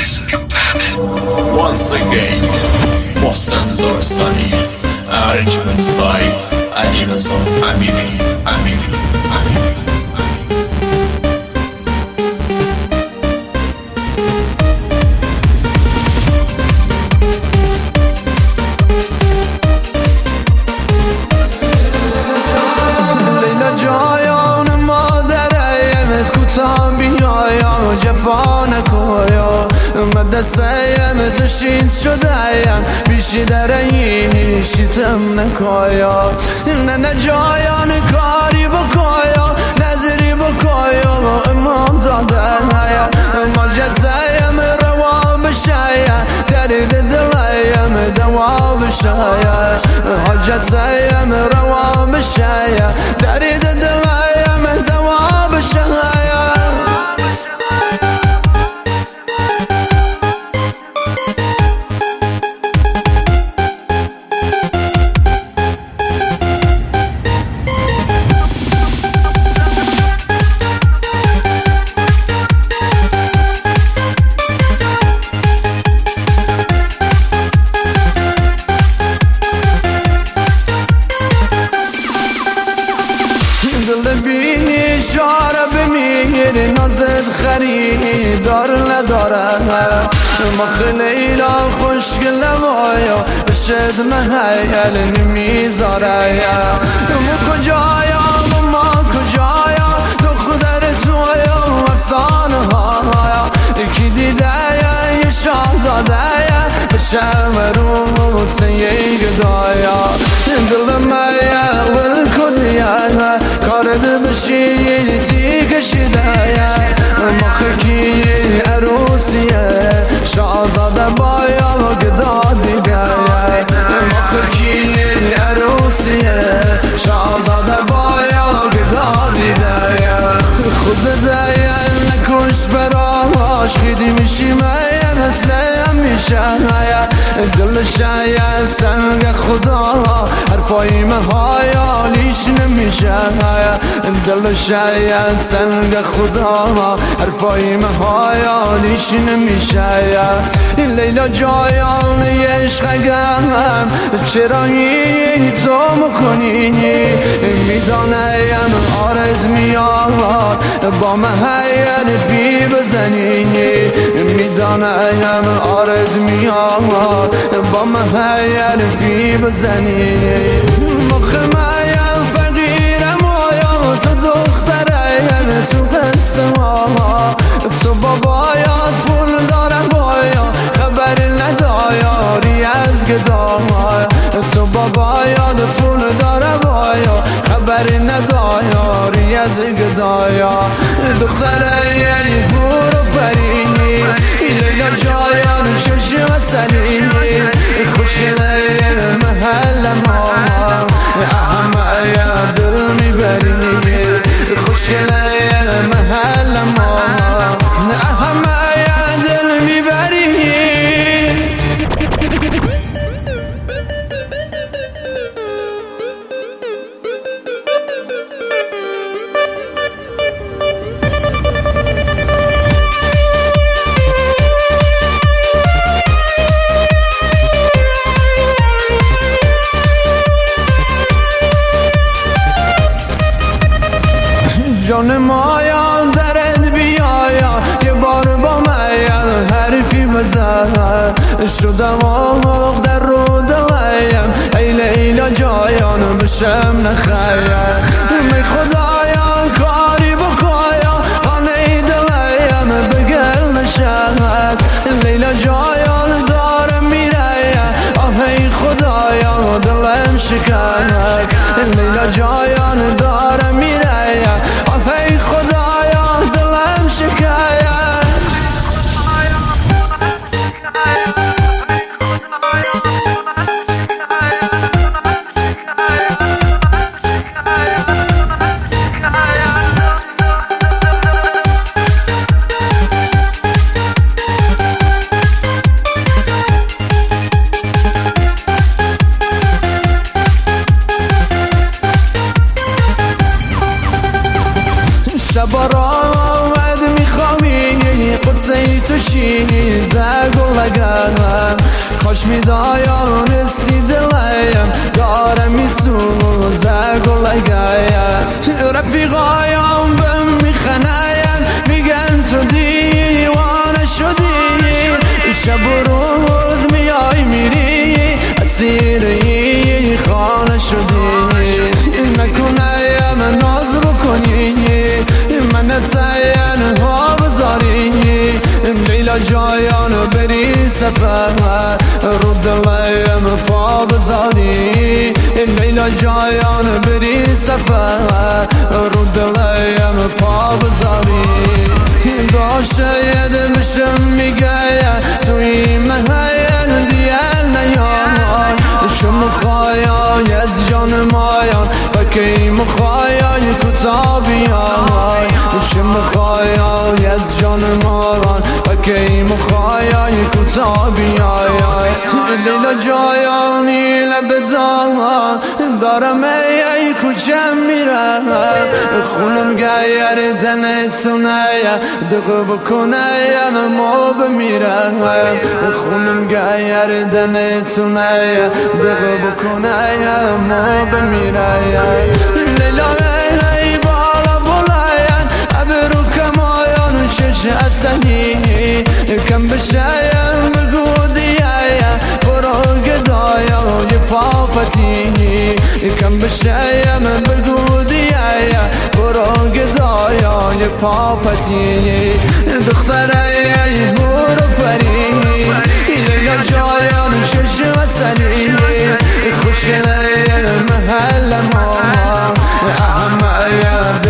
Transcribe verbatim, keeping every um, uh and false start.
Once again محسن زارستانی arrangement by علیرضا امیری امیری امیری جفا نکویا من دستیم تشید شدهیم بیشی درهی شیتم نکویا نه نه جایان کاری بکویا نظری بکویا امام زاده ما جزایم روا بشایا درد دلیم دوا بشایا حاجت زایم روا بشایا درد دلیم دوا بشایا اشاره بمیر نازد خریدار نداره ما خلیلا خوشگل وایا بشد محیل نمیذاره ما کجایا ما کجایا دختر تویا افسانه ها یکی دیده یه شاهزاده بشم رو سیگ دایا دل میا ول کنیا کارد بشی تی کشیده مخکی عروسیه شاهزاده بایا گدا دیگه مخکی عروسیه شاهزاده بایا گدا دیگه خود دیگه نکش براش خیلی میشی میم مثل میشه دل شاید سنگ خدا حرفای مهایالیش نمیشه دل شاید سنگ خدا حرفای مهایالیش نمیشه لیلا جایان عشقم چرا این تو میکنی میدانم آرز میاد با محیل فی بزنی میدانم آرز میاد با محیل فی بزنی مخمایم فقیرم آیا تو دخترم تو قصه ها تو بابایات پول دارم بایا خبر ندایاری از گداما تو بابایات پول دارم بایا خبر ندایاری از گدایا دختره یعنی برو فرینی لیلا جایان چشم سرینی خوشگله محلم ها اهم یا دل میبرینی خوشگله محلم ها اهم یا دل میبرینی جان مایا درد بیایا یه بار با مایا حرفی بزن شدم آموق در رو دلیم ای لیلا جایان بشم نخیم می خدایا کاری بکایا خانه دلیم بگل نشست لیلا جایان دارم میره آه ای خدایا دلم شکست لیلا جایان دارم میره ای خدایا دلم شکایت شب را آمد میخوامی قصه قصه تو شیزه گلگم کاش میدایانستی دلیم داره میسوزه گلگم رفیقایم بهم میخناین میگن تو دیوانه شدی شب و روز میای میری اسیری خانه شدی نکنم ناز بکنی من تین ها بذاری لیلا جایان بری سفر رو دلیم پا بذاری لیلا جایان بری سفر رو دلیم پا بذاری باشه یه دلشم میگه توی محیل دیل نیان شم خواهی از جان مایان بکی مخواهی فتابیان شم خواهی از جان مایان بکی مخواهی فتابیان لیلا جایانی لبدان دارم ای خوشم میره خونم گیر دن سونه دقه بکنه ما بمیره خونم گیر دن سونه دقه بکنه ما بمیره لیلا ای بالا بلاین ابرو کمایان شش اصلی کم بشایم بگو دیایا برو گدایا یه فافتی کم بشایم بگو دیایا برو گدایا یه فافتی دختره برو فری لیلا جایان شش اصلی خوشگله محل ما اهم